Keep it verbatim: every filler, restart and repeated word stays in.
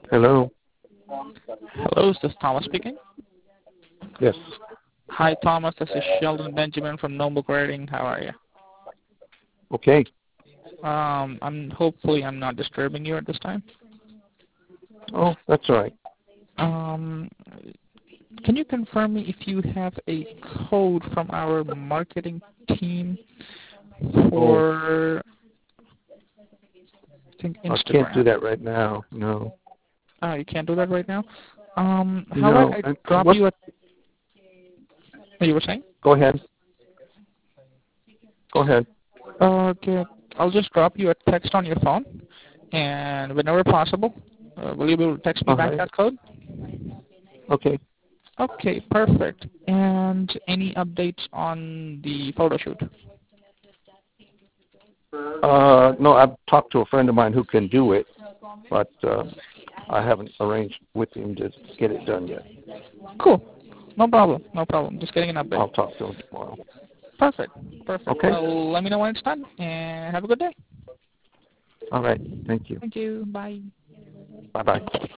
Hello. Hello, is this Thomas speaking? Yes. Hi, Thomas. This is Sheldon Benjamin from Notebook Writing. How are you? Okay. Um, I'm hopefully I'm not disturbing you at this time. Oh, that's all right. Um, can you confirm me if you have a code from our marketing team Oh, for I think I can't do Instagram? that right now. No. Uh, you can't do that right now. Um, how about No. I And drop what? you a? What you were saying? Go ahead. Go ahead. Uh, okay, I'll just drop you a text on your phone, and whenever possible, uh, will you be able to text me All back right. that code? Okay. Okay, perfect. And any updates on the photo shoot? Uh, no, I've talked to a friend of mine who can do it, but uh, I haven't arranged with him to get it done yet. Cool. No problem. No problem. Just getting an update. I'll talk to him tomorrow. Perfect. Perfect. Okay. Well, let me know when it's done, and have a good day. All right. Thank you. Thank you. Bye. Bye bye.